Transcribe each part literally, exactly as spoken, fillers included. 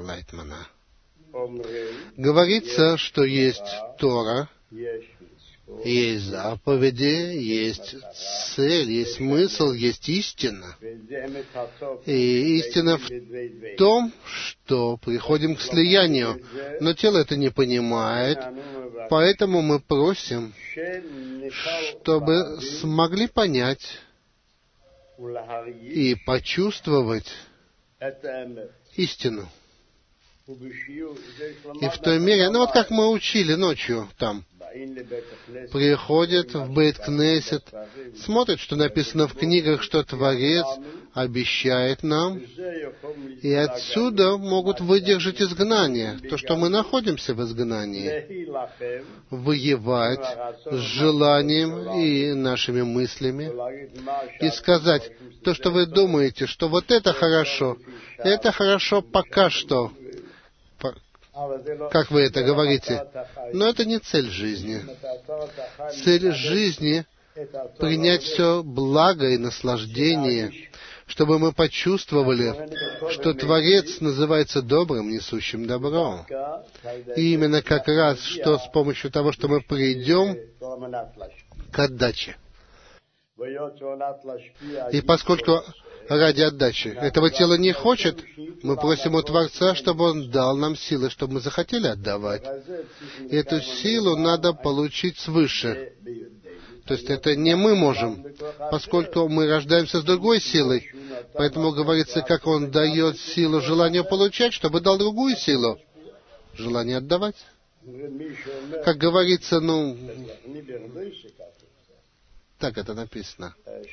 Лайтмана. Говорится, что есть Тора, есть заповеди, есть цель, есть смысл, есть истина. И истина в том, что приходим к слиянию, но тело это не понимает, поэтому мы просим, чтобы смогли понять и почувствовать истину. И в той мере, ну вот как мы учили ночью там, приходит в Бейт-Кнесет, смотрит, что написано в книгах, что Творец обещает нам, и отсюда могут выдержать изгнание, то, что мы находимся в изгнании, воевать с желанием и нашими мыслями, и сказать, то, что вы думаете, что вот это хорошо, это хорошо пока что, как вы это говорите, но это не цель жизни. Цель жизни — принять все благо и наслаждение, чтобы мы почувствовали, что Творец называется добрым, несущим добро. И именно как раз, что с помощью того, что мы придем к отдаче. И поскольку ради отдачи этого тела не хочет, мы просим у Творца, чтобы Он дал нам силы, чтобы мы захотели отдавать. И эту силу надо получить свыше. То есть это не мы можем, поскольку мы рождаемся с другой силой. Поэтому говорится, как Он дает силу желанию получать, чтобы дал другую силу желание отдавать. Как говорится, ну... Так это написано,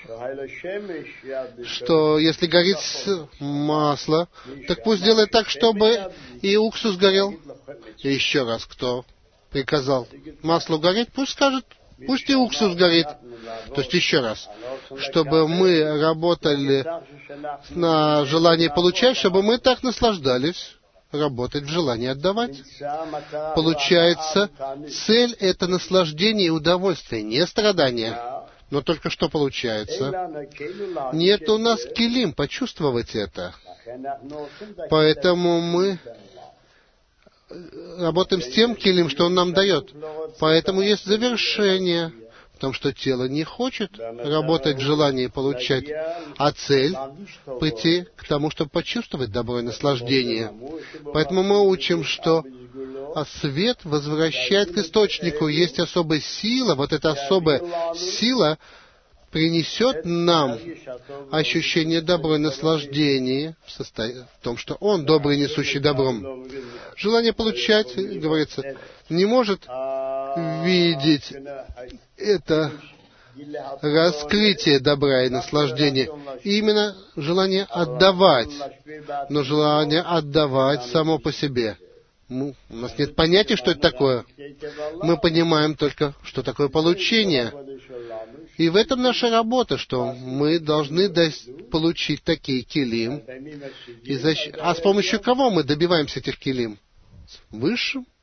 что если горит масло, так пусть делает так, чтобы и уксус горел. И еще раз, кто приказал маслу гореть, пусть скажет, пусть и уксус горит. То есть еще раз, чтобы мы работали на желание получать, чтобы мы так наслаждались работать в желании отдавать. Получается, цель — это наслаждение и удовольствие, не страдание. Но только что получается? Нет у нас килим почувствовать это. Поэтому мы работаем с тем килим, что Он нам дает. Поэтому есть завершение в том, что тело не хочет работать в желании получать, а цель — прийти к тому, чтобы почувствовать добро и наслаждение. Поэтому мы учим, что а свет возвращает к источнику. Есть особая сила, вот эта особая сила принесет нам ощущение добра и наслаждения в, состо... в том, что Он добрый, несущий добром. Желание получать, говорится, не может видеть это раскрытие добра и наслаждения. И именно желание отдавать. Но желание отдавать само по себе. У нас нет понятия, что это такое. Мы понимаем только, что такое получение. И в этом наша работа, что мы должны получить такие килим. И защ... А с помощью кого мы добиваемся этих килим? Высшим